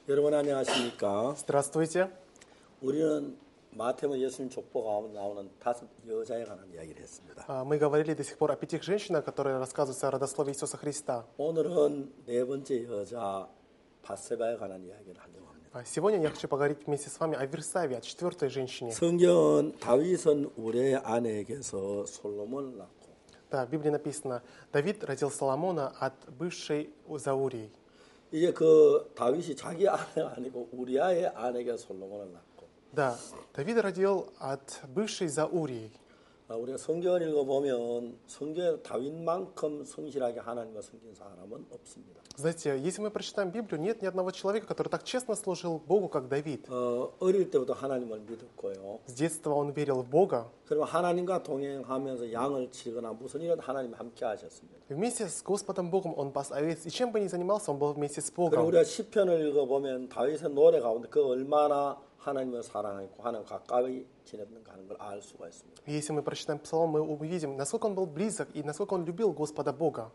여러분 안녕하십니까? Здравствуйте. 우리는 마태복음 예수님 족보가 나오는 5 여자에 관한 이야기를 했습니다. Мы говорили до сих пор о 5 женщинах, которые рассказываются о родословии Иисуса Христа. 오늘은 4번째 여자 밧세바에 관한 이야기를 하려고 합니다. Сегодня я хочу поговорить вместе с вами о Версаве, о 4-й женщине. 성경은 다윗은 우리의 아내에게서 솔로몬을 낳고 Да, в Библии написано, Давид родил Соломона от бывшей Заурии. 이제 그 다윗이 자기 아내가 아니고 우리아의 아내에게 솔로몬을 낳고 Да, Давид родил от бывшей Заурии. 우리가 성경을 읽어보면 성경에 다윗만큼 성실하게 하나님과 섬긴 사람은 없습니다. Знаете, если мы прочитаем Библию, нет ни одного человека, который так честно служил Богу, как Давид. 어릴 때부터 하나님을 믿었고요. С детства он верил в Бога. 그리고 하나님과 동행하면서 양을 치거나 무슨 일은 하나님이 함께 하셨습니다. Вместе с Господом Богом он пас овец, и чем бы ни занимался, он был вместе с 그리고 Богом. 우리가 시편을 읽어보면 다윗의 노래 가운데 그 얼마나 하나님을 사랑했고 하나님 가까이 지냈는가 하는 걸 알 수가 있습니다. Если мы прочитаем Псалом, мы увидим, насколько он был близок и насколько он любил Господа Бога.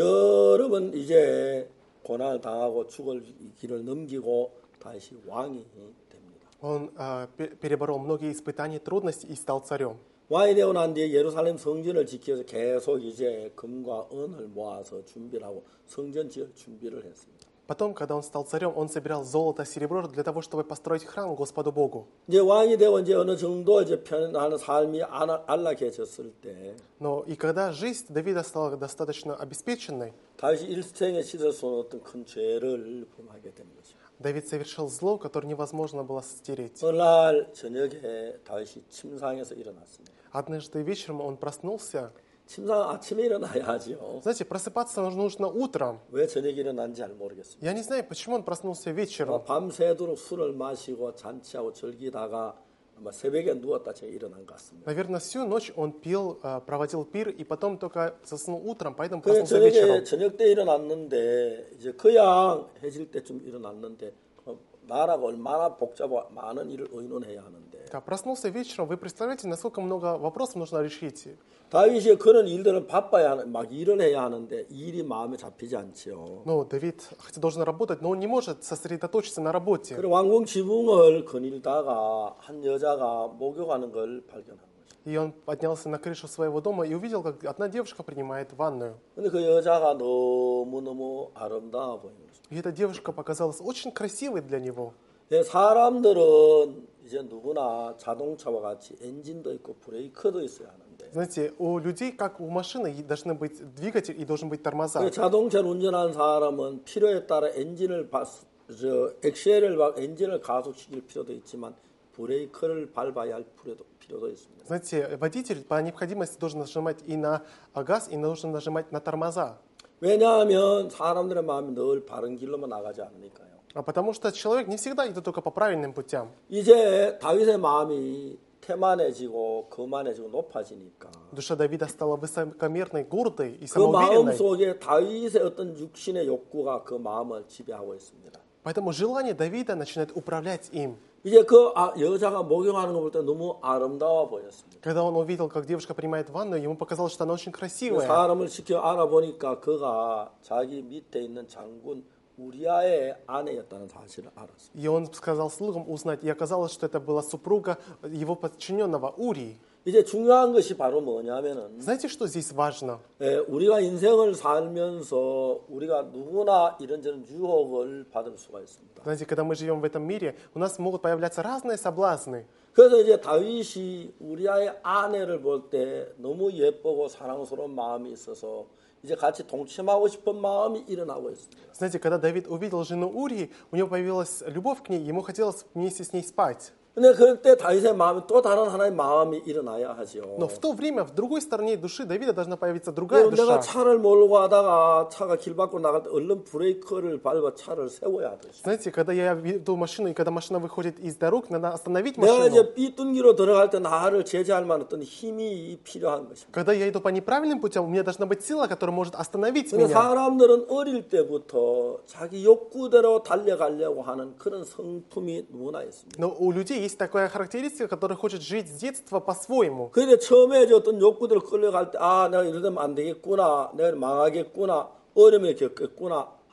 여러 번 이제 고난을 당하고 죽을 길을 넘기고 다시 왕이 됩니다. Он переборол многие испытания, трудности и стал царем. 왕이 되고 난 뒤에 예루살렘 성전을 지키면서 계속 이제 금과 은을 모아서 준비를 하고 성전 지을 준비를 했습니다. Потом, когда он стал царем, он собирал золото, серебро для того, чтобы построить храм Господу Богу. 이제 왕이 되고 이제 어느 정도 이제 편안한 삶이 안락해졌을 때, Но и когда жизнь Давида стала достаточно обеспеченной, 다윗이 일생에 씻을 수 없는 큰 죄를 범하게 된 것이죠. Давид совершил зло, которое невозможно было стереть. 어느 날 저녁에 다윗이 침상에서 일어났습니다. Однажды вечером он проснулся. 침상 아침에 일어나야죠. Знаете, просыпаться нужно утром. 왜 저녁에 일어난지 잘 모르겠습니다. Я не знаю, почему он проснулся вечером. 밤새도록 술을 마시고 잔치하고 즐기다가 아마 새벽에 누웠다 제가 일어난 것 같습니다. Наверное, всю ночь он пил, проводил пир, и потом только заснул утром, поэтому 그래 проснулся вечером. 저녁 때 일어났는데 이제 거양 해질 때쯤 일어났는데 나라가 얼마나 복잡하고 많은 일을 의논해야 하는데. Да, проснулся вечером, вы представляете, насколько много вопросов нужно решить. 다윗이 그런 일들을 바빠야 하는, 막 일을 해야 하는데 일이 마음에 잡히지 않죠. Ну, Давид хотя должен работать, но он не может сосредоточиться на работе. 그리고 왕궁 지붕을 거닐다가 한 여자가 목욕하는 걸 발견한 거죠. И он поднялся на крышу своего дома и увидел, как одна девушка принимает ванную. 근데 그 여자가 너무너무 아름다워 보이는 거죠. И эта девушка показалась очень красивой для него. 사람들은 이제 누구나 자동차와 같이 엔진도 있고 브레이크도 있어야 하는데. Знаете, у людей, как у машины, должны быть двигатель и должен быть тормоза. 자동차를 운전하는 사람은 필요에 따라 엔진을 엔진을 가속시킬 필요도 있지만 브레이크를 밟아야 할 필요도 있습니다. Знаете, водитель по необходимости должен нажимать и на газ, и должен нажимать на тормоза. 왜냐하면 사람들의 마음이 늘 바른 길로만 나가지 않으니까요. Потому что человек не всегда идет только по правильным путям. 이제 다윗의 마음이 태만해지고 거만해지고 높아지니까 Душа Давида стала высокомерной, гордой и 그 마음 самоуверенной. 속에 다윗의 어떤 육신의 욕구가 그 마음을 지배하고 있습니다. Поэтому желание Давида начинает управлять им. 이제 그 여자가 목욕하는 거 볼 때 너무 아름다워 보였습니다. Когда он увидел, как девушка принимает ванну, ему показалось, что она очень красивая. 사람을 지켜 알아보니까 그가 자기 밑에 있는 장군 우리아의 아내였다는 사실을 알았습니다. И он сказал слугам узнать, и оказалось, что это была супруга его подчиненного Урии. 이제 중요한 것이 바로 뭐냐면은 Знаете, что здесь важно? 우리가 인생을 살면서 우리가 누구나 이런저런 유혹을 받을 수가 있습니다. Знаете, когда мы живем в этом мире, у нас могут появляться разные соблазны. 그래서 이제 다윗이 우리아의 아내를 볼 때 너무 예쁘고 사랑스러운 마음이 있어서 이제 같이 동침하고 싶은 마음이 일어나고 있습니다. Знаете, когда Давид увидел жену Урии, у него появилась любовь к ней, ему хотелось вместе с ней спать. 근데 그때 다윗의 마음이 또 다른 하나의 마음이 일어나야 하죠. Но в то время, в другой стороне души Давида должна появиться другая 내가 душа. 차를 몰고 가다가 차가 길 밖으로 나갈 때 얼른 브레이크를 밟아 차를 세워야 하듯이. Знаете, когда я веду машину, и когда машина выходит из дорог, надо остановить 내가 машину. 이제 삐뚤기로 들어갈 때 나를 제재할 만한 어떤 힘이 필요한 것입니다. Когда я иду по неправильным путям, у меня должна быть сила, которая может остановить 근데 меня. 사람들은 어릴 때부터 자기 욕구대로 달려가려고 하는 그런 성품이 누구나 있습니다. Но у людей есть такая характеристика, которая хочет жить с детства по-своему. 그런데 처음에 어떤 욕구대로 끌려갈 때, 내가 이러면 안 되겠구나, 내가 망하겠구나, 어려움을 겪겠구나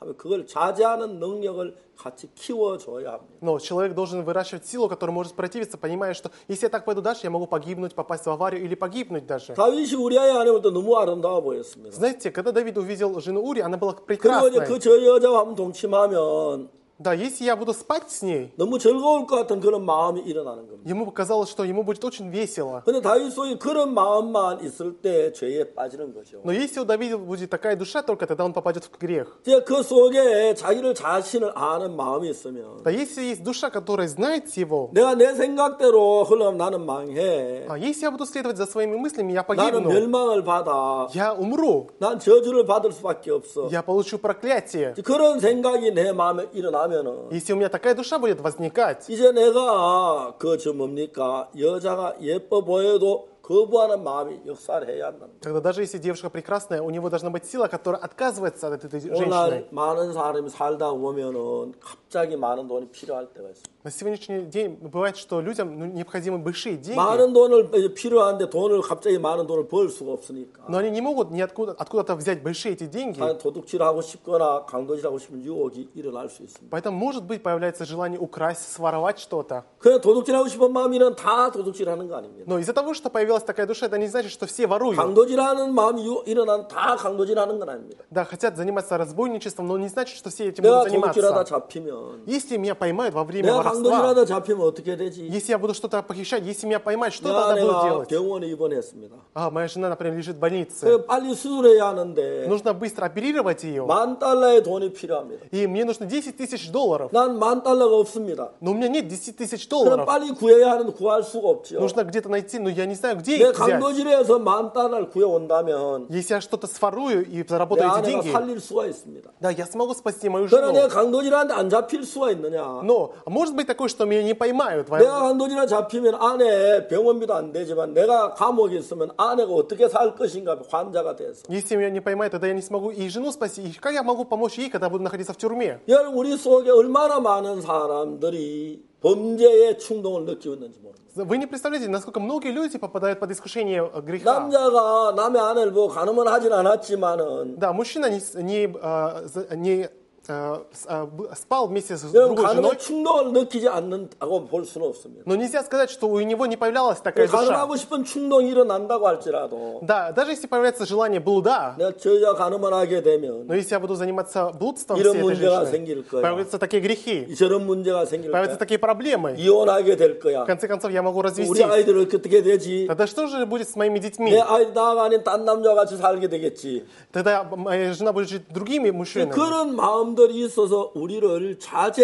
하면 그걸 자제하는 능력을 같이 키워줘야 합니다. Но человек должен выращивать силу, которая может противиться, понимая, что если я так пойду дальше, я могу погибнуть, попасть в аварию или погибнуть даже. 다윗이 우리아의 아내를 또 너무 아름다워 보였습니다. Знаете, когда Давид увидел жену Ури, она была 그리고 이제 прекрасной. 그 저 여자와 한번 동침하면 Да, если я буду спать с ней, 너무 즐거울 것 같은 그런 마음이 일어나는 겁니다. ему показалось, что ему будет очень весело. 근데 다윗 속에 그런 마음만 있을 때 죄에 빠지는 거죠. Но если у Давида будет такая душа, только тогда он попадет в грех. 이제 그 속에 자기를 자신을 아는 마음이 있으면 Да, если есть душа, которая знает его, 내가 내 생각대로 흘러가면 나는 망해. если я буду следовать за своими мыслями, я 나는 погибну, 멸망을 받아. я умру, 난 저주를 받을 수밖에 없어. я получу проклятие. 그런 생각이 내 마음에 일어나면은 Если у меня такая душа будет возникать, 이제 내가 뭡니까? 여자가 예뻐 보여도 거부하는 마음이 역사를 해야 한다는 거예요. тогда даже если девушка прекрасная, у него должна быть сила, которая отказывается от этой женщины. 오늘 많은 사람이 살다 보면은 갑자기 많은 돈이 필요할 때가 있어요. На сегодняшний день бывает, что людям необходимы большие деньги, 많은 돈을 필요한데 돈을 갑자기 많은 돈을 벌 수가 없으니까. но они не могут откуда-то взять большие эти деньги. 도둑질하고 싶거나 강도질하고 싶은 유혹이 일어날 수 있습니다. Поэтому, может быть, появляется желание украсть, своровать что-то. 그냥 도둑질하고 싶은 마음이는 다 도둑질하는 거 아닙니다. Но из-за того, что появилась такая душа, это не значит, что все воруют. 강도질하는 마음이 일어나는 다 강도질하는 건 아닙니다. Да, хотят заниматься разбойничеством, но не значит, что все этим 내가 будут 도둑질하다 заниматься. 잡히면 Если меня поймают во время 내가 воровства, 강도질하다 잡히면 어떻게 되지? если я буду что-то похищать, если меня поймают, что 내가 тогда буду 내가 делать? 병원에 입원했습니다. Моя жена, например, лежит в больнице. 그래서 빨리 수술해야 하는데 Нужно быстро оперировать ее. $10,000의 돈이 필요합니다. И мне нужно $10 000. 난 $10,000가 없습니다. Но у меня нет $10 그럼 000. 빨리 구해야 하는데 구할 수가 없죠. Нужно где-то найти, но я не знаю, где 내 их взять. 강도질에서 $10,000을 구해온다면 Если я что-то сворую и 내 заработаю эти 아내가 деньги, 살릴 수가 있습니다. да, я смогу спасти мою 그러나 내가 жену. 강도질하는데 안 잡힐 수가 있느냐? Но может быть такое, что меня не поймают. 내가 강도질에 잡히면 아내 병원비도 안 되지만 내가 감옥에 있으면 아내가 어떻게 살 것인가 환자가 돼서. Если меня не поймают, тогда я не смогу и жену спасти. И как я могу помочь ей, когда буду находиться в тюрьме? 여러분 우리 속에 얼마나 많은 사람들이 범죄의 충동을 느끼고 있는지 모릅니다. Вы не представляете, насколько многие люди попадают под искушение греха. 남자가 남의 아내를 보고 가늠은 하진 않았지만은 Да, мужчина не спал вместе с 여러분 другой женой, 가늠의 충동을 느끼지 않는다고 볼 수는 없습니다. но нельзя сказать, что у него не появлялась такая душа. 가늠하고 싶은 충동이 일어난다고 할지라도 Да, даже если появляется желание блуда, 내가 저 여자 가늠을 하게 되면 но если я буду заниматься блудством 이런 всей этой 문제가 женщины, 생길 거야. появятся такие грехи, 저런 문제가 생길 появятся 거야. такие проблемы. 이혼하게 될 거야. В конце концов, я могу 우리 развестись. 아이들은 어떻게 되지? Тогда что же будет с моими детьми? 내 아이 나가 아닌 딴 남자와 같이 살게 되겠지. Тогда моя жена будет жить с другими мужчинами. 그런 마음들이 있어서 우리를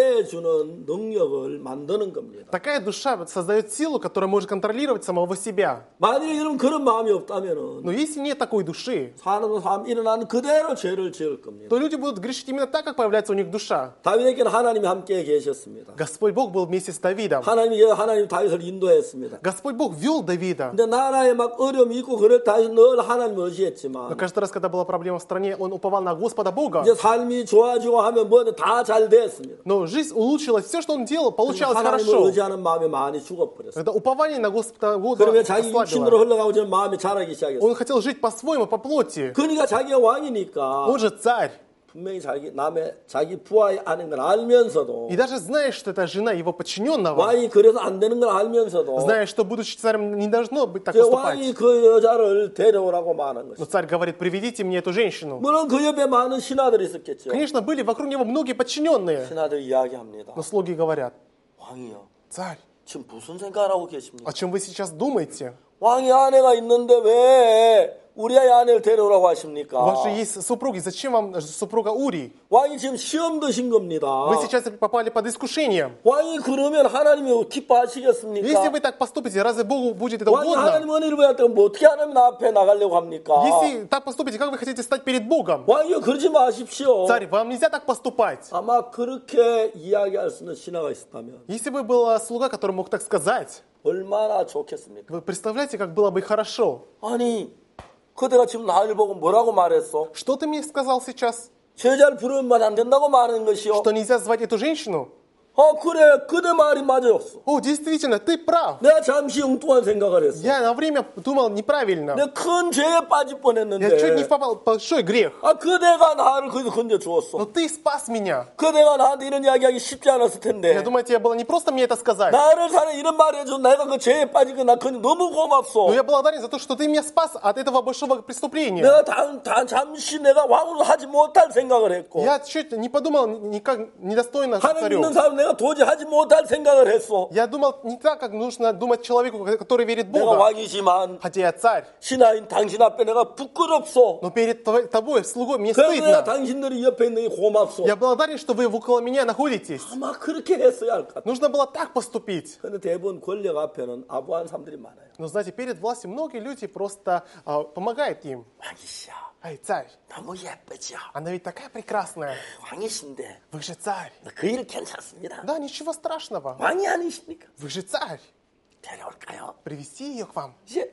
자제해주는 능력을 만드는 겁니다. Такая душа создает силу, которая может контролировать самого себя. 만약에 여러분 그런 마음이 없다면은 Но если нет такой души, 사람 일어나는 그대로 죄를 지을 겁니다. то люди будут грешить именно так, как появляется у них душа. 다윗에게는 하나님이 함께 계셨습니다. Господь Бог был вместе с Давидом. 하나님 다윗을 인도했습니다. Господь Бог вел Давида. 근데 나라에 막 어려움이 있고 그럴 때 늘 하나님 Но 의지했지만 каждый раз, когда была проблема в стране, он уповал на Господа Бога. 이제 삶이 좋아지고 하면 뭐든 다 잘 됐습니다. Но жизнь улучшилась, все, что он делал, получалось 하나님을 хорошо. 의지하는 마음이 많이 죽어버렸어요. Когда упование на Господа Бога 그러면 자기 육신으로 ослабило. 흘러가고 저는 마음이 자라기 시작했어요. Он хотел жить по-своему, по плоти. 그러니까 자기가 왕이니까 Он же царь. 분명히 자기 부하의 아닌 걸 알면서도 И даже зная, что это жена его подчиненного, 왕이 그래서 안 되는 걸 알면서도 зная, что, будучи царем, не должно быть так 제 왕이 поступать. 그 여자를 데려오라고 말한 Но 것이죠. царь говорит, приведите мне эту женщину. 물론 그 옆에 많은 신하들이 있었겠죠. Конечно, были вокруг него многие подчиненные. 신하들이 이야기합니다. Но слуги говорят, 왕이요, царь, 지금 무슨 생각을 하고 계십니까? о чем вы сейчас думаете? 왕이 아내가 있는데 왜 우리의 아내를 데려오라고 У 하십니까? вас же есть супруги, зачем вам супруга Ури? 왕이 지금 시험 드신 겁니다. Вы сейчас попали под искушение. 왕이 그러면 하나님이 기뻐하시겠습니까? Если вы так поступите, разве Богу будет это 왕이 하나님 угодно? 은혜를 받았다면 뭐 어떻게 하나님 앞에 나가려고 합니까? Если так поступите, как вы хотите стать перед Богом? 왕이요 그러지 마십시오. Царь, вам нельзя так поступать. 아마 그렇게 이야기할 수 있는 신하가 있었다면 Если бы был слуга, который мог так сказать, 얼마나 좋겠습니까? вы представляете, как было бы хорошо. 아니 그대가 지금 나를 보고 뭐라고 말했어? Что ты мне сказал сейчас? 저 여자를 부르면 안 된다고 말하는 것이요. Что нельзя звать эту женщину? 그래. 그대 말이 맞았어. О, действительно, ты прав. 내가 잠시 엉뚱한 생각을 했어. Я на время думал неправильно. 내가 큰 죄에 빠질 Я чуть не 뻔했는데 попал в большой грех. 그대가 나를 건져 Но 주었어. ты спас меня. 그대가 나한테 이런 이야기하기 쉽지 않았을 텐데 Я думаю, тебе было не просто мне это сказать. 나를 사는 이런 말 해줘. 내가 그 죄에 빠진 거 나 너무 고맙소. Но я благодарен за то, что ты меня спас от этого большого преступления. 내가 잠시 내가 왕으로 하지 못할 생각을 했고 Я чуть не подумал никак недостойно 하나님 царю. 믿는 사람 내가 도저히 하지 못할 생각을 했어. Я думал не так, как нужно думать человеку, который верит в 내가 Бога. 왕이지만 Хотя я царь. 신하인 당신 앞에 내가 부끄럽소. Но перед тобой, слугой, мне 그래서 내가 стыдно. 당신들이 옆에 있는 게 고맙소. Я благодарен, что вы около меня находитесь. 아마 그렇게 했어야 할 것 같아. Нужно было так поступить. 그런데 대부분 권력 앞에는 아부한 사람들이 많아요. Но знаете, перед властью многие люди просто помогают им. 왕이시여, Эй, царь, 너무 예쁘죠. она ведь такая прекрасная. 왕이신데 Вы же царь. 그 일 괜찮습니다. Да, ничего страшного. 왕이 아니십니까? Вы же царь. 데려올까요? Привести ее к вам. 이제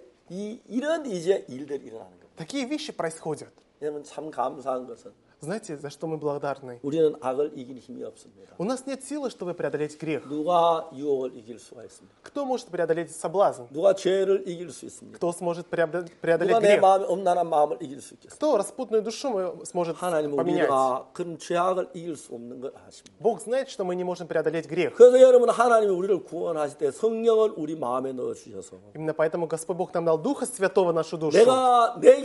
이런 일들이 일어나는 겁니다. Такие вещи происходят. 여러분 참 감사한 것은 Знаете, за что мы благодарны? 우리는 악을 이길 힘이 없습니다. У нас нет силы, чтобы преодолеть грех. 누가 유혹을 이길 수가 있습니까? Кто может преодолеть соблазн? 누가 죄를 이길 수 있습니까? Кто сможет 누가 преодолеть 내 грех? 마음에 엄난한 마음을 이길 수 있겠어요? Кто распутную душу сможет 하나님은 поменять? 우리가 그런 죄악을 이길 수 없는 걸 아십니다. Бог знает, что мы не можем преодолеть грех. 그래서 여러분 하나님이 우리를 구원하실 때 성령을 우리 마음에 넣어주셔서 Именно поэтому Господь Бог нам дал Духа Святого в нашу душу. 내가 내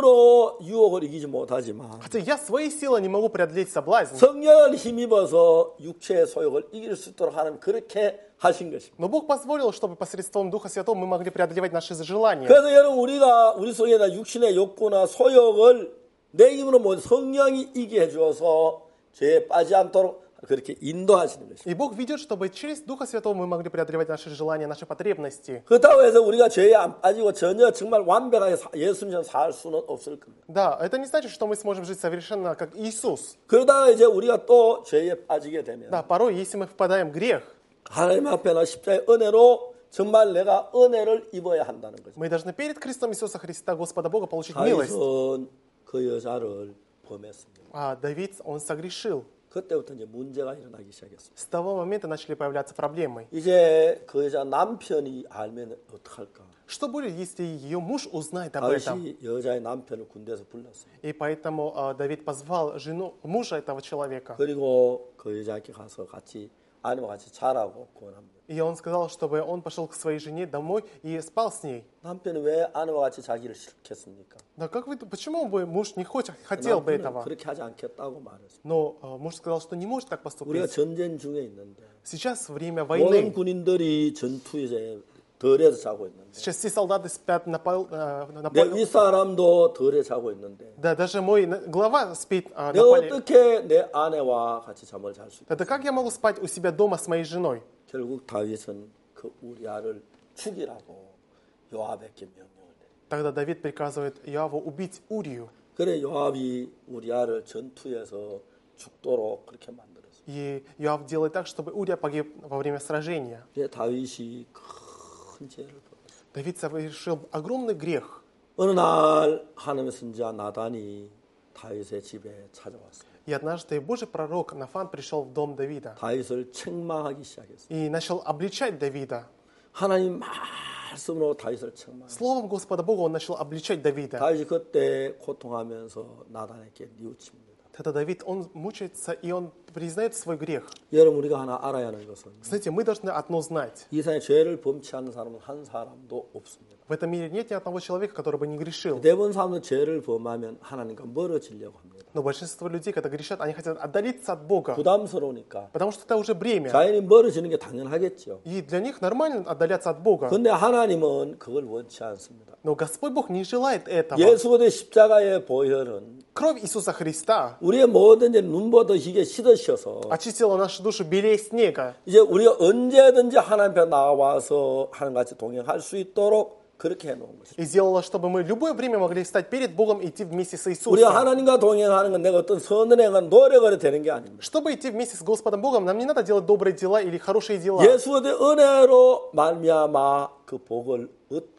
힘으로 유혹을 이기지 못하지만 Хотя я своей силой не могу преодолеть соблазн, 성령을 힘입어서 육체의 소욕을 이길 수 있도록 하나님 그렇게 하신 것입니다. но Бог позволил, чтобы посредством Духа Святого мы могли преодолевать наши желания. 그래서 여러분 우리 속에다 육신의 욕구나 소욕을 내 힘으로 못 성령이 이기게 해주어서 죄에 빠지지 않도록 그렇게 인도하시는 것입니다. И Бог ведет, чтобы через Духа Святого мы могли преодолевать наши желания, наши потребности. 그렇다고 해서 우리가 죄에 안 빠지고 전혀 정말 완벽하게 예수님처럼 살 수는 없을 겁니다. Да, это не значит, что мы сможем жить совершенно как Иисус. 그러다가 이제 우리가 또 죄에 빠지게 되면 Да, порой, если мы впадаем в грех, 하나님 앞에나 십자가의 은혜로 정말 내가 은혜를 입어야 한다는 거죠. мы должны перед крестом Иисуса Христа, Господа Бога, получить милость. 다윗은 그 여자를 범했습니다. А Давид, он согрешил. 그때부터 이제 문제가 일어나기 시작했습니다. С того момента начали появляться проблемы. 이제 그 여자 남편이 알면 어떡할까? Что будет, если ее муж узнает об этом? 다윗이 여자의 남편을 군대에서 불렀어요. И поэтому Давид позвал мужа этого человека. 그리고 그 여자에게 가서 같이 아내와 같이 자라고 권합니다. И он сказал, чтобы он пошел к своей жене домой и спал с ней. 남편이 왜 아내와 같이 자기를 싫겠습니까? Да как вы, почему бы муж не хотел бы 남편은 этого? 그렇게 하지 않겠다고 말했어요. Но муж сказал, что не может так 우리가 поступить. 전쟁 중에 있는데 Сейчас время 모든 войны. 군인들이 전투에 덜에서 자고 있는데 Сейчас все солдаты спят на 내 полу. 윗사람도 덜에 자고 있는데 Да, даже мой глава спит на 내가 поле. 어떻게 내 아내와 같이 잠을 잘 수 있겠어? Да как я могу спать у себя дома с моей женой? 결국 다윗은 그 우리아를 죽이라고 요압에게 명령을 내려. Тогда Давид приказывает Иоаву убить Урию. 그래 요압이 우리아를 전투에서 죽도록 그렇게 만들었어. И Иоав делает так, чтобы Урия погиб во время сражения. 그래 다윗이 큰 죄를 범했어. Давид совершил огромный грех. 어느 날 하나님의 선지자 나단이 다윗의 집에 찾아왔어요. И однажды Божий пророк Нафан пришел в дом Давида 다윗을 책망하기 시작했어요. и начал обличать Давида. 하나님 말씀으로 다윗을 책망. Словом Господа Бога он начал обличать Давида. 다윗이 그때 고통하면서 나단에게 뉘우칩니다. Тогда Давид, он мучается, и он признает свой грех. 여러분 우리가 하나 알아야 하는 것은 Знаете, мы должны одно знать. 이 세상에 죄를 범치 않는 사람은 한 사람도 없습니다. В этом мире нет ни одного человека, который бы не грешил. 대부분 사람은 죄를 범하면 하나님과 멀어지려고 합니다. Но большинство людей, когда грешат, они хотят отдалиться от Бога. 부담스러우니까 Потому что это уже бремя. 자연히 멀어지는 게 당연하겠죠. И для них нормально отдаляться от Бога. 그런데 하나님은 그걸 원치 않습니다. Но Господь Бог не желает этого. 예수 그리스도의 십자가의 보혈은 Кровь Иисуса Христа 우리의 모든 죄 눈보다 희게 씻으셔서 очистила нашу душу белее снега. 이제 우리가 언제든지 하나님 앞에 나와서 하나님같이 동행할 수 있도록 그렇게 해놓은 것입니다. И сделала, чтобы мы любое время могли стать перед Богом и идти вместе с 우리가 Иисусом. 하나님과 동행하는 건 내가 어떤 선을 행한 노력을 되는 게 아닙니다. Чтобы идти вместе с Господом Богом, нам не надо делать добрые дела или хорошие дела. 예수의 은혜로 말미암아 그 복을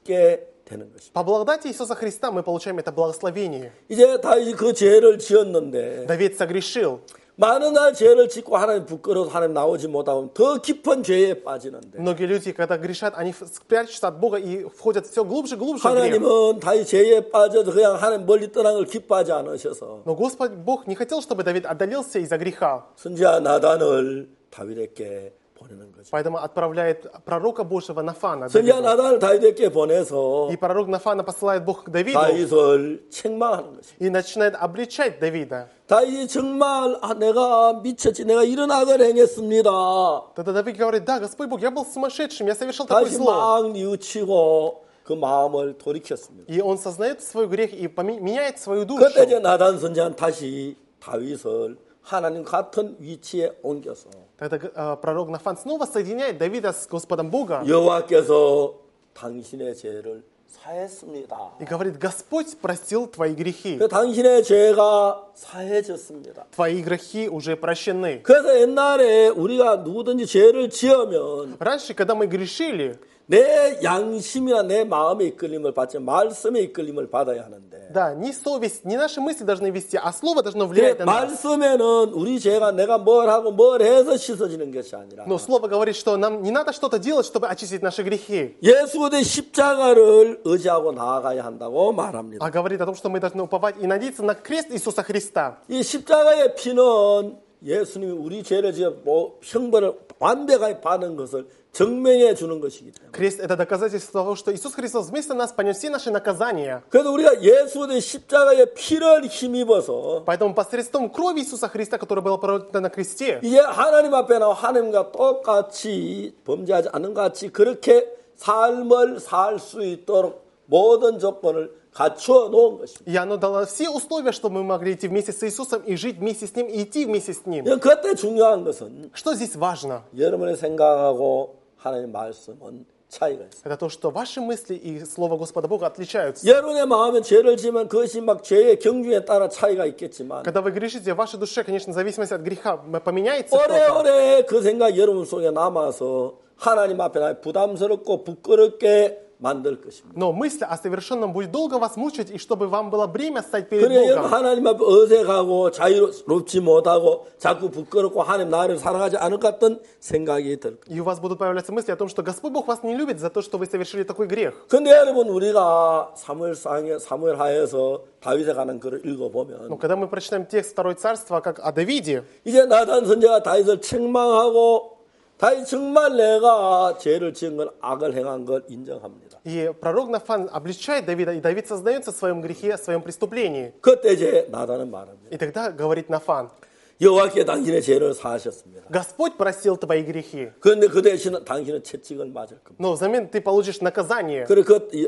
얻게 되는 것입니다. По благодати Иисуса Христа мы получаем это благословение. 이제 다윗이 그 죄를 지었는데 Давид согрешил. 많은 날 죄를 짓고 하나님 부끄러워서 하나님 나오지 못하면 더 깊은 죄에 빠지는데 Многие люди, когда грешат, они спрячутся от Бога и входят все глубже и глубже в грех. 하나님은 다시 죄에 빠져서 그냥 하나님 멀리 떠난 걸 기뻐하지 않으셔서 Но Господь Бог не хотел, чтобы Давид отдалился из-за греха. 선지자 나단을 다윗에게 보내는 거죠. Поэтому отправляет пророка Божьего Нафана. 선지자 나단을 다윗에게 보내서 И пророк Нафана посылает Бог к Давиду 다윗을 책망하는 것입니다. и начинает обличать Давида. 다윗이 정말 내가 미쳤지, 내가 이런 악을 행했습니다. Тогда Давид говорит: да, Господь Бог, я был сумасшедшим, я совершил такое 다시 зло. 막 뉘우치고 그 마음을 돌이켰습니다. И он сознает свой грех и меняет свою душу. 그때 이제 나단 선지자는 다시 다윗을 하나님 같은 위치에 옮겨서 Тогда пророк Нафан снова соединяет Давида с Господом Богом 여호와께서 당신의 죄를 사했습니다. и говорит: Господь простил твои грехи. 그 당신의 죄가 사해졌습니다. Твои грехи уже прощены. 그래서 옛날에 우리가 누구든지 죄를 지으면 Раньше, когда мы грешили, 내 양심이나 내 마음의 이끌림을 받지 말씀의 이끌림을 받아야 하는데 да, не совесть, не наши мысли должны вести, а слово должно 그 влиять на нас. 말씀에는 우리 죄가 내가 뭘 하고 뭘 해서 씻어지는 것이 아니라 Но слово говорит, что нам не надо что-то делать, чтобы очистить наши грехи. 예수 그리스도의 십자가를 의지하고 나아가야 한다고 말합니다. А говорит о том, что мы должны уповать и надеяться на крест Иисуса Христа. 이 십자가의 피는 예수님이 우리 죄를 지어 형벌을 완벽하게 받은 것을 증명해 주는 것이기 때문에. Крест – это доказательство того, что Иисус Христос вместо нас понес все наши наказания. 그래서 우리가 예수 그리스도의 십자가의 피를 힘입어서 Поэтому посредством крови Иисуса Христа, которая была пролита на кресте, 이제 하나님 앞에 나와 하나님과 똑같이 범죄하지 않는 것 같이 그렇게 삶을 살 수 있도록 모든 조건을 갖추어 놓은 것입니다. и оно дало все условия, чтобы мы могли идти вместе с Иисусом и жить вместе с Ним, и идти вместе с Ним. 그때 중요한 것은 Что здесь важно? 여러분의 생각하고 하나님의 말씀은 차이가 있어요. Это то, что ваши мысли и Слово Господа Бога отличаются. 여러분의 마음에 죄를 지면 그것이 막 죄의 경중에 따라 차이가 있겠지만 Когда вы грешите, в вашей душе, конечно, в зависимости от греха поменяется что-то. 오래오래 그 생각 여러분 속에 남아서 하나님 앞에 나 부담스럽고 부끄럽게 만들 것입니다. Но мысль о совершенном будет долго вас мучить, и чтобы вам было бремя стать перед 그래 여러분 Богом. 하나님 앞에 어색하고 자유롭지 못하고 자꾸 부끄럽고 하나님 나를 사랑하지 않을 것 같은 생각이 들 거예요. И у вас будут появляться мысли о том, что Господь Бог вас не любит за то, что вы совершили такой грех. 근데 여러분 우리가 사무엘하에서 다윗에 관한 글을 읽어보면 Но когда мы прочитаем текст Второе Царство, как о Давиде, 이제 나단 선지자가 다윗을 책망하고 다윗 정말 내가 죄를 지은 걸 악을 행한 걸 인정합니다. и пророк Нафан обличает Давида, и Давид сознается в своем грехе, в своем преступлении. 그때 이제 나단은 말합니다. И тогда говорит Нафан: 여호와께 당신의 죄를 사하셨습니다. Господь простил твои грехи, 그런데 그 대신 당신은 채찍을 맞을 겁니다. но взамен ты получишь наказание. 그래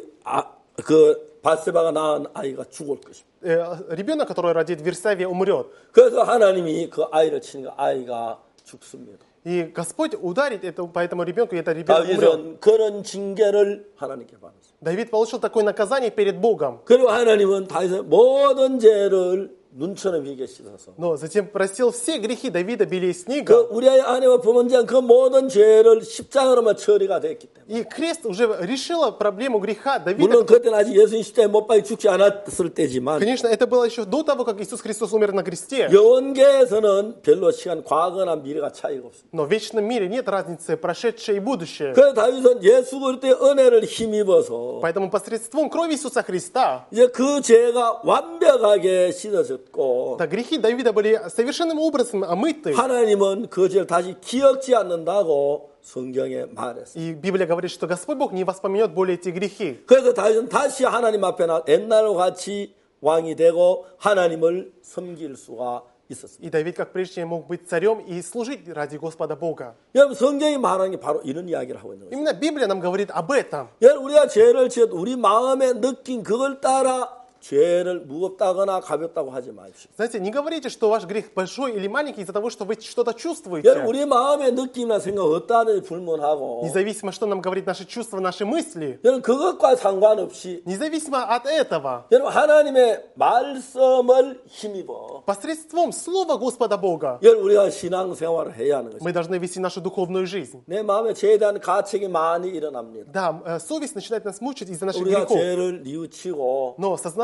그 바세바가 낳은 아이가 죽을 것입니다. Ребенок, который родит в Версаве, умрет. 그래서 하나님이 그 아이를 치니까 아이가 죽습니다. И Господь ударит по этому ребенку, и этот ребенок умрет. 다윗은 그런 징계를 하나님께 받았습니다. Давид получил такое наказание перед Богом. 그리고 하나님은 다윗의 모든 죄를 눈처럼 희게 씻어서 Но затем простил все грехи Давида белее 그 снега. 우리의 아내와 부모님 그 모든 죄를 십자가로만 처리가 됐기 때문에 И крест уже решила проблему греха Давида. 물론 그때는 아직 예수님 십자가에 못 박혀 죽지 않았을 때지만 Конечно, это было еще до того, как Иисус Христос умер на кресте. 영원계에서는 별로 시간 과거나 미래가 차이가 없습니다. Но в вечном мире нет разницы прошедшее и будущее. 그래서 다윗은 예수 그리스도의 은혜를 힘입어서 Поэтому посредством крови Иисуса Христа 이제 그 죄가 완벽하게 씻어졌고 да, грехи Давида были совершенным образом омыты. 하나님은 그 죄를 다시 기억지 않는다고 성경에 말했어요. И Библия говорит, что Господь Бог не воспомнет более эти грехи. 그래서 다윗은 다시 하나님 앞에 나 옛날과 같이 왕이 되고 하나님을 섬길 수가 있었습니다. И Давид, как прежде, мог быть царем и служить ради Господа Бога. 여러분 성경이 말하는 게 바로 이런 이야기를 하고 있는 거예요. Именно Библия нам говорит об этом. 여러분 우리가 죄를 지어도 우리 마음에 느낀 그걸 따라 죄를 무겁다거나 가볍다고 하지 마십시오. Знаете, не говорите, что ваш грех большой или маленький из-за того, что вы что-то чувствуете. 여러분 우리 마음의 느낌이나 생각 어떠하는지 불문하고 Независимо, что нам говорит наши чувства, наши мысли. 여러분 그것과 상관없이 Независимо от этого. 여러분 하나님의 말씀을 힘입어 Посредством Слова Господа Бога 여러분 우리가 신앙생활을 해야 하는 것입니다. мы должны вести нашу духовную жизнь. 내 마음에 죄에 대한 가책이 많이 일어납니다. Да, совесть начинает нас мучить из-за наших 우리가 грехов. 죄를 뉘우치고 Но осознавая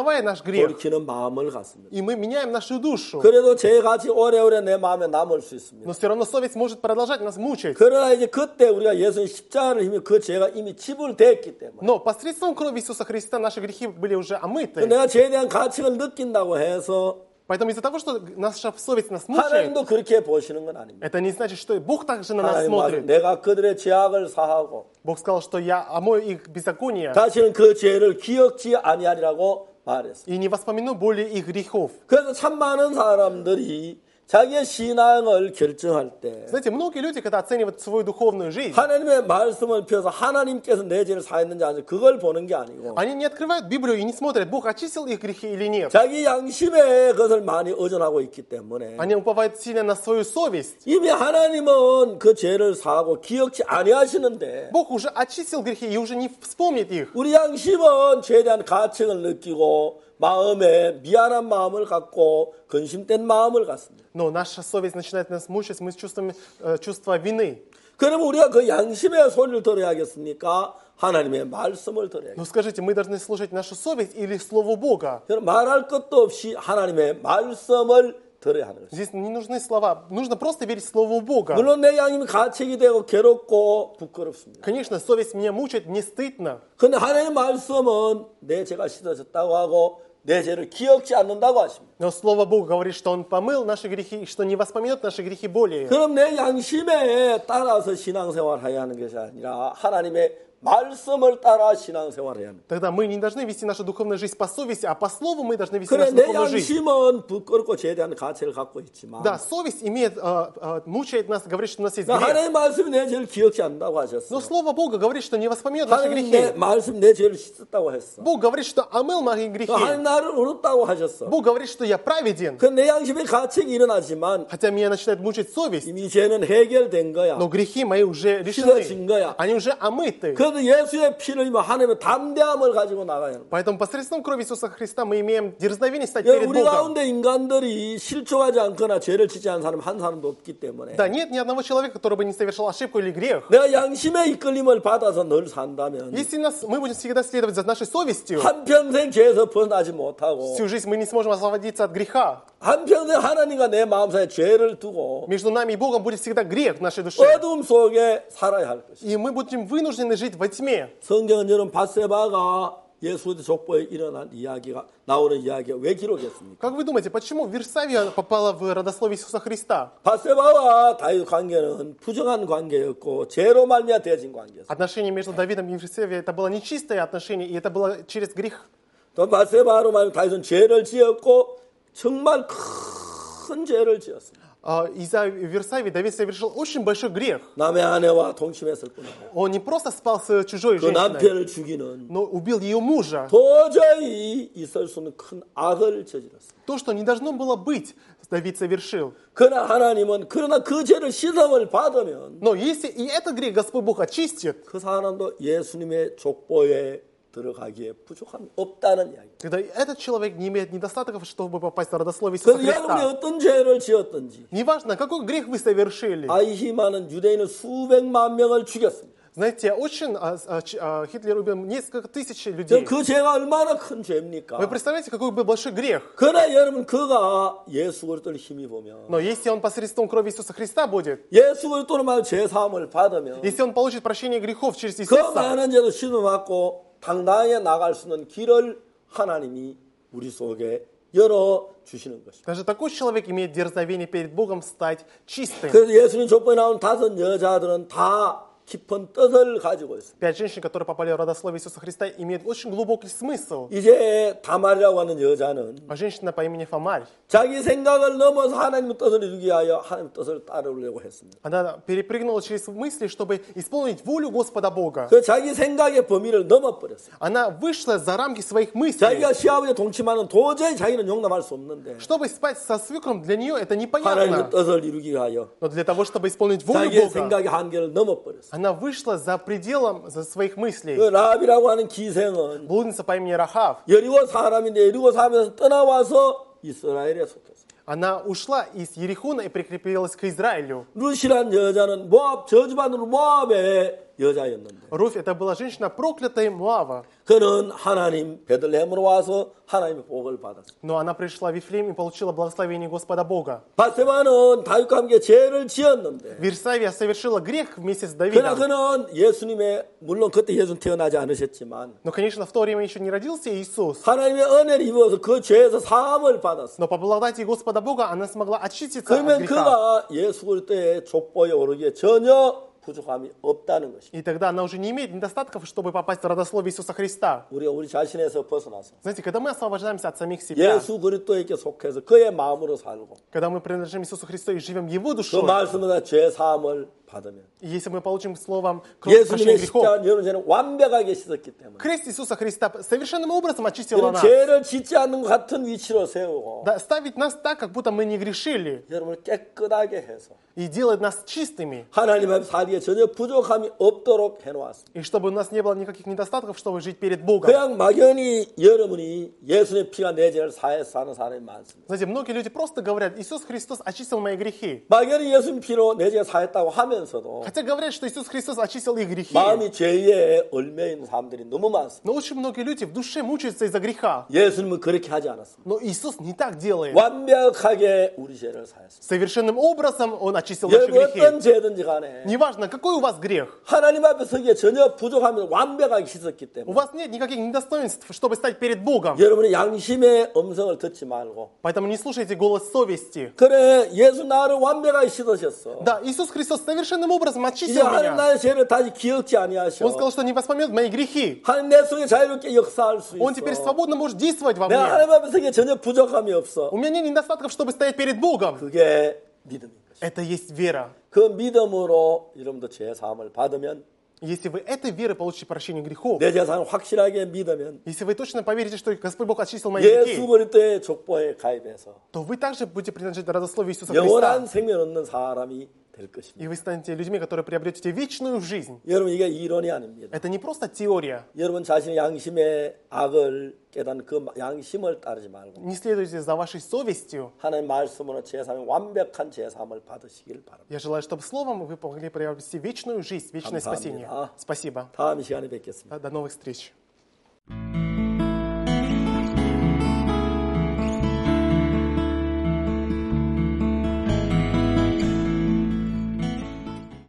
осознавая наш грех, 돌이키는 마음을 갖습니다. и мы меняем нашу душу. 그래도 죄같이 오래오래 내 마음에 남을 수 있습니다. Но все равно совесть может продолжать нас мучить. 그러나 이제 그때 우리가 예수님 십자가를 힘이 그 죄가 이미 지불됐기 때문에 Но посредством крови Иисуса Христа наши грехи были уже омыты. 내가 죄에 대한 가책을 느낀다고 해서 Поэтому из-за того, что наша совесть нас мучает, 하나님도 그렇게 보시는 건 아닙니다. это не значит, что Бог также на нас 하나님 말씀, смотрит. 내가 그들의 죄악을 사하고 Бог сказал, что я омою их беззаконие 다시는 그 죄를 기억지 아니하리라고 말했습니다. и не воспомяну более их грехов. 그래서 참 많은 사람들이 자기의 신앙을 결정할 때 Знаете, многие люди, когда оценивают свою духовную жизнь, 하나님의 말씀을 펴서 하나님께서 내 죄를 사했는지 아닌지 그걸 보는 게 아니고 они не открывают Библию и не смотрят, Бог очистил их грехи или нет. 자기 양심에 그것을 많이 의존하고 있기 때문에 Они уповают сильно на свою совесть. 이미 하나님은 그 죄를 사하고 기억지 아니하시는데 Бог уже очистил грехи и уже не вспомнит их. 우리 양심은 죄에 대한 가책을 느끼고 마음에 미안한 마음을 갖고 근심된 마음을 갖습니다. Но наша совесть начинает нас мучить, мы чувствуем чувство вины. 그러면 우리가 그 양심의 소리를 들어야겠습니까? 하나님의 말씀을 들어야겠습니까? Но скажите, мы должны слушать нашу совесть или Слово Бога? 말할 것도 없이 하나님의 말씀을 들어야 하는 것입니다. Здесь не нужны слова, нужно просто верить Слову Бога. 물론 내 양심이 가책이 되고 괴롭고 부끄럽습니다. Конечно, совесть меня мучает, мне стыдно. 그런데 하나님의 말씀은 내 죄가 씻어졌다고 하고 내 죄를 기억지 않는다고 하십니다. Но Слово Бога говорит, что Он помыл наши грехи, и что не воспомнет наши грехи более. 그럼 내 양심에 따라서 신앙생활해야 하는 것이 아니라 하나님의 말씀을 따라 신앙생활해야 합니다. Тогда мы не должны вести нашу духовную жизнь по совести, а по Слову мы должны вести 그래 нашу 내 духовную жизнь. 양심은 부끄럽고 죄에 대한 가책을 갖고 있지만 Да, совесть имеет, мучает нас, говорит, что у нас есть грех. 하나님의 말씀이 내 죄를 기억지 않는다고 Но 하셨어. Слово Бога говорит, что не воспомнет наши 하나님 내 грехи. 말씀 내 죄를 씻었다고 했어. Бог говорит, что омыл мои грехи. 하나님 나를 의롭다고 하셨어. Бог говорит, что я праведен. 그 내 양심에 가책이 일어나지만 Хотя меня начинает мучить совесть, 이미 죄는 해결된 거야. но грехи мои уже 씻어진 решены. 거야. Они уже омыты. 그래도 예수의 피를 입어 하나님의 담대함을 가지고 나가야 하는 거야. Поэтому посредством крови Иисуса Христа мы имеем дерзновение стать 예, перед 우리 Богом. 가운데 인간들이 실족하지 않거나 죄를 짓지 않은 사람 한 사람도 없기 때문에 Да, нет ни одного человека, который бы не совершил ошибку или грех. 내가 양심의 이끌림을 받아서 늘 산다면 Если мы будем всегда следовать за нашей совестью, 한평생 죄에서 벗어나지 못하고 всю жизнь мы не сможем освободиться от греха. 한평생 하나님과 내 마음사이에 죄를 두고 Между нами и Богом будет всегда грех в нашей душе. 어둠 속에 살아야 할 것이다. И мы будем вынуждены жить во тьме. 성경은 여러분 밧세바가 예수의 족보에 일어난 이야기가 나오는 이야기가 왜 기록했습니까? Как вы думаете, почему Версавия попала в родословие Иисуса Христа? 밧세바와 다윗 관계는 부정한 관계였고 죄로 말미암아 되어진 관계였습니다. Отношения между Давидом и Версавией это было нечистое отношение, и это было через грех. 또 밧세바로 말미암아 다윗은 죄를 지었고 정말 큰 죄를 지었습니다. Из-за Версавии Давид совершил очень большой грех. 남의 아내와 동침했을 뿐 아니라 Он не просто спал с чужой 그 женщиной, 남편을 죽이는 но убил ее мужа. 도저히 있을 수 없는 큰 악을 저질렀습니다. То, что не должно было быть, Давид совершил. 그러나 하나님은 그러나 그 죄를 시성을 받으면 Но если и этот грех Господь Бог очистит, 그 사람도 예수님의 족보에 들어가기에 부족함이 없다는 이야기. тогда этот человек не имеет недостатков, чтобы попасть на родословие Иисуса 그래서 여러분이 Христа. 어떤 죄를 지었든지 Неважно, какой грех вы совершили. 아이히만은 유대인을 수백만 명을 죽였습니다. Знаете, очень Хитлер убил несколько тысяч людей. 그 죄가 얼마나 큰 죄입니까? Вы представляете, какой был большой грех? 그러나 여러분 그가 예수 그리스도를 힘입으면 Но если он посредством крови Иисуса Христа будет, 예수 그리스도로 말 죄사함을 받으면 если он получит прощение грехов через 그 Иисуса, 많은 죄도 씻어받고 당당하게 나갈 수 있는 길을 하나님이 우리 속에 열어주시는 것입니다. даже такой человек имеет дерзновение перед Богом стать чистым. 그래서 예수님 족보에 나온 5 여자들은 다 깊은 뜻을 가지고 있습니다. 5 женщин, которые попали в родословие Иисуса Христа, имеют очень глубокий смысл. 이제 다말이라고 하는 여자는 А женщина по имени Фомарь, 자기 생각을 넘어서 하나님의 뜻을 이루기 위하여 하나님의 뜻을 따르려고 했습니다. она перепрыгнула через мысли, чтобы исполнить волю Господа Бога. 그 자기 생각의 범위를 넘어버렸어요. Она вышла за рамки своих мыслей. 자기가 시아버지에 동침하는 도저히 자기는 용납할 수 없는데 Чтобы спать со свекром, для нее это 하나님의 непонятно. 뜻을 이루기 위하여 Но для того, чтобы исполнить волю 자기의 Бога, 생각의 한계를 넘어버렸어요. она вышла за пределом своих мыслей. 그 라합이라고 하는 기생은 Блудница по имени Рахав, 여리고 사람인데 여리고 사람에서 떠나와서 이스라엘에 속했어요. она ушла из Ерихона и прикрепилась к Израилю. 루시란 여자는 모압 저주받는 모압에 여자였는데 Руфь это была женщина проклятая Моава. 그는 하나님 베들레헴으로 와서 하나님의 복을 받았어요. Но она пришла в Вифлеем и получила благословение Господа Бога. 바세바는 다윗과 함께 죄를 지었는데 Версавия совершила грех вместе с 그러나 Давидом. 그는 예수님의 물론 그때 예수는 태어나지 않으셨지만 Но, конечно, в то время еще не родился Иисус. 하나님의 은혜를 입어서 그 죄에서 사함을 받았어요. Но по благодати Господа Бога она смогла очиститься от 그러면 греха. 그가 예수 그리스도의 족보에 오르기에 전혀 부족함이 없다는 것입니다. И тогда она уже не имеет недостатков, чтобы попасть в родословие Иисуса Христа. 우리가 우리 자신에서 벗어나서 Знаете, когда мы освобождаемся от самих себя, 예수 그리스도에게 속해서 그의 마음으로 살고 когда мы принадлежим Иисусу Христу и живем Его 그 душой, 말씀보다 죄 사함을 받으면 и если мы получим словом прощения 예수님의 грехов, 십자가 여러분 죄는 완벽하게 씻었기 때문에 крест Иисуса Христа совершенным образом очистил 여러분 нас. 죄를 짓지 않는 것 같은 위치로 세우고 Да, ставить нас так, как будто мы не грешили, 여러분을 깨끗하게 해서 и делает нас чистыми, 하나님 앞에 살기에 전혀 부족함이 없도록 해놓았습니다. и чтобы у нас не было никаких недостатков, чтобы жить перед Богом. 그냥 막연히 여러분이 예수의 피가 내 죄를 사해서 사는 사람이 많습니다. Знаете, многие люди просто говорят, Иисус Христос очистил мои грехи. 막연히 예수님 피로 내 죄가 사했다고 하면서도 Хотя говорят, что Иисус Христос очистил их грехи. 마음이 죄에 얽매 있는 사람들이 너무 많습니다. Но очень многие люди в душе мучаются из-за греха. 예수님은 그렇게 하지 않았습니다. Но Иисус не так делает. 완벽하게 우리 죄를 사했습니다. Совершенным образом Он очистил наши 여러분 грехи. 어떤 죄든지 간에 Неважно, какой у вас грех. 하나님 앞에 서기에 전혀 부족함이 완벽하게 씻었기 У 때문에 вас нет никаких недостоинств, чтобы стать перед Богом. 여러분의 양심의 음성을 듣지 말고 Поэтому не слушайте голос совести. 그래 예수 나를 완벽하게 씻으셨어. Да, Иисус Христос совершенным образом 이제 очистил 하나님 меня. 나의 죄를 다시 기억지 아니하셔. Он сказал, что не воспомнет мои грехи. 하나님 내 속에 자유롭게 역사할 수 Он теперь 있어. свободно может действовать во 내가 мне. 하나님 앞에 서기에 전혀 부족함이 없어. У меня нет недостатков, чтобы стоять перед Богом. 그게 믿음인 것이죠. Это есть вера. 그 믿음으로 여러분도 죄 사함을 받으면 Если вы этой верой получите прощение грехов, 내 죄사함을 확실하게 믿으면 если вы точно поверите, что Господь Бог очистил мои 예수 грехи, 그리스도의 족보에 가입해서 то вы также будете принадлежать родословию Иисуса 영원한 Христа. 생명 얻는 사람이 될 것입니다. И вы станете людьми, которые приобретете вечную жизнь. 여러분 이게 이론이 아닙니다. Это не просто теория. 여러분 자신의 양심의 악을 깨닫는 그 양심을 따르지 말고 Не следуйте за вашей совестью. 하나님 말씀으로 제사함의 완벽한 제사함을 받으시길 바랍니다. Я желаю, чтобы словом вы могли приобрести вечную жизнь, вечное 감사합니다. спасение. Спасибо. 다음 시간에 뵙겠습니다. До новых встреч.